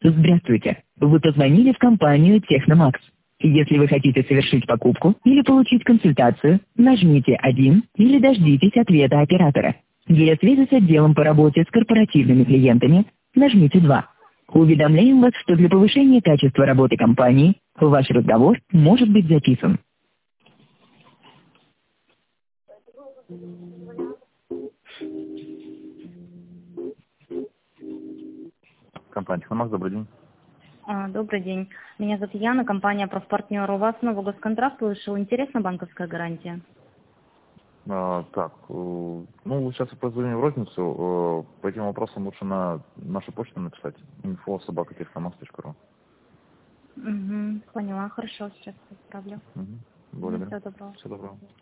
Здравствуйте. Вы позвонили в компанию Техномакс. Если вы хотите совершить покупку или получить консультацию, нажмите 1 или дождитесь ответа оператора. Для связи с отделом по работе с корпоративными клиентами нажмите 2. Уведомляем вас, что для повышения качества работы компании ваш разговор может быть записан. Компания Техномакс, добрый день. Добрый день. Меня зовут Яна, компания «Профпартнер». У вас новый госконтракт вышел. Интересна банковская гарантия? Ну, вы сейчас позвонили в розницу. По этим вопросам лучше на нашу почту написать. info@техномакс.ру. Поняла, хорошо, сейчас отправлю. Благодарю. Всего доброго. Всего доброго.